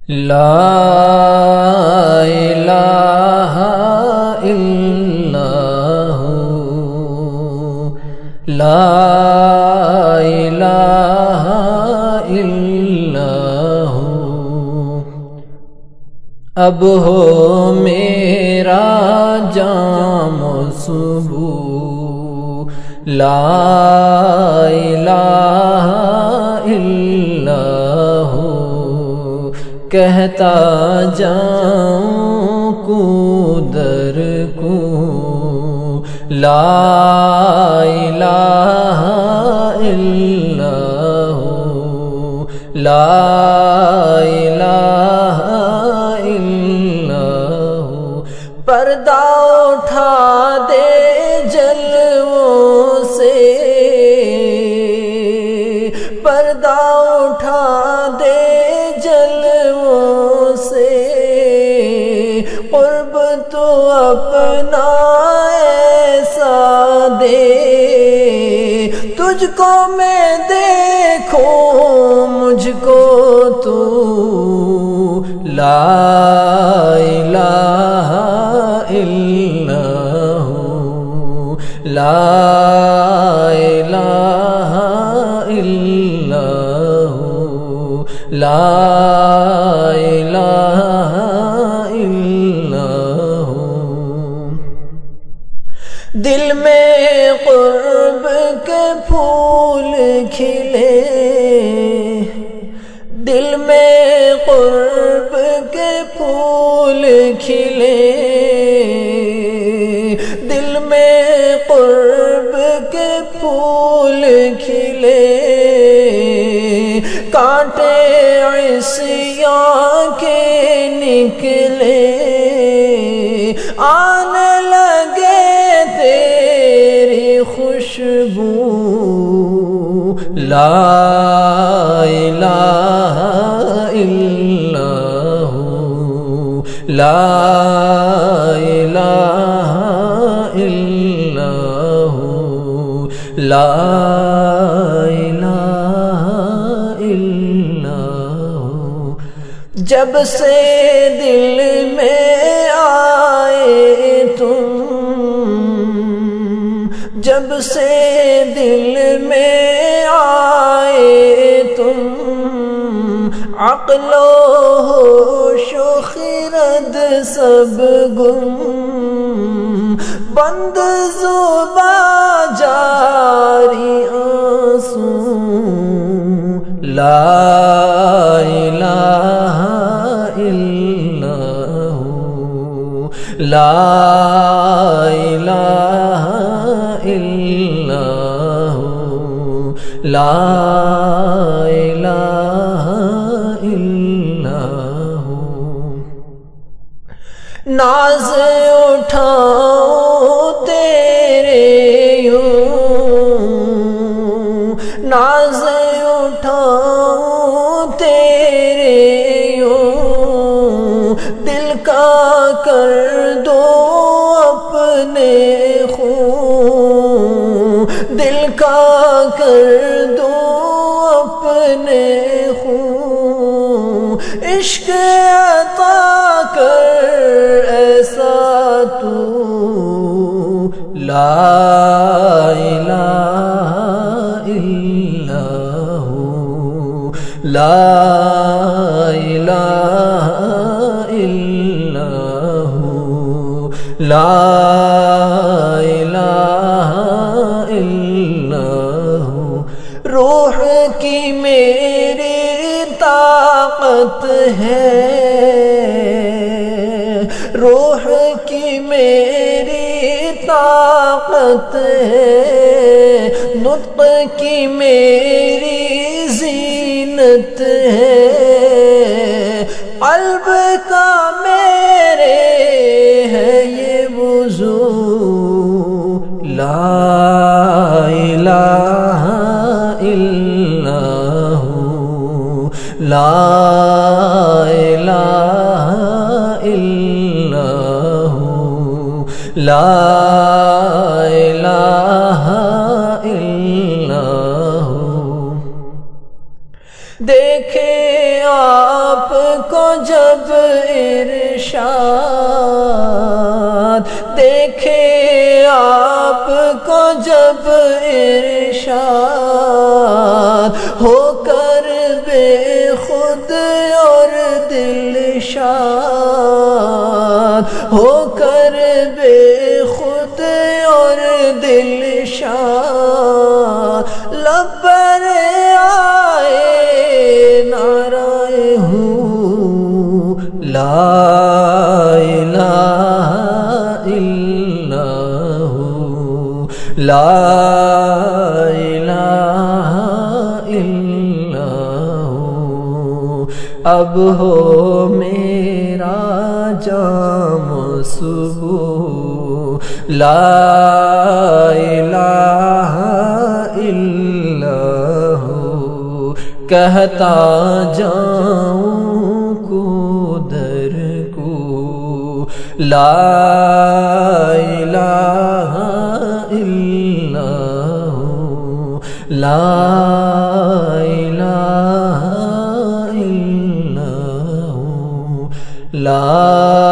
لا الہ الا ہو، لا الہ الا ہو، اب ہو میرا جام صبح، لا الہ الا ہو، کہتا جاؤں کو در کو، لا الہ الا ہو، لا الہ الا ہو، پردہ اٹھا دے جلووں سے، پردہ اٹھا دے جلووں سے، قرب تو اپنا ایسا دے، تجھ کو میں دیکھوں مجھ کو تو، لا الہ الا ہو، لا الہ الا ہو، لا الہ الا ہو، دل میں قرب کے پھول کھلے، دل میں قرب کے پھول کھلے، دل میں قرب کے پھول کھلے، کانٹے عصیاں کے نکلے، آنے لگے تیری خوشبو، لا الہ الا ہو، لا الہ الا ہو، لا الہ الا ہو، جب سے دل میں آئے تم، جب سے دل میں آئے تم، عقل و ہوش و خرد سب گم، بند زباں جاری آنسو، لا الہ الا ہو، لا الہ الا ہو، لا الہ الا ہو، ناز اٹھاؤں تیرے یوں، ناز اٹھاؤں تیرے یوں، دل کا کر دو اپنے خوں، دل کا کر دو اپنے خوں، عشق عطا کر ایسا تو، لا الہ الا ہو، لا الہ الا ہو، لا الہ الا ہو، روح کی میری طاقت ہے، روح کی میری طاقت ہے، نطق کی میری زینت ہے، قلب کا میرے ہے یہ وضو، لا الہ الا ہو، لا الہ الا ہو، لا الہ الا ہو، دیکھے آپ کو جب ارشاد، دیکھے آپ کو جب ارشاد، ہو کر بے خود اور دل شاد، ہو کر بے خود اور دل شاد، لب پر آئے نعرہ ہوں لا الہ الا ہو، لا الہ الا ہو۔ اب ہو میرا جام صبح، لا الہ الا ہو، کہتا جاؤں کو در کو، لا الہ الا ہو، لا الہ الا ہو، لا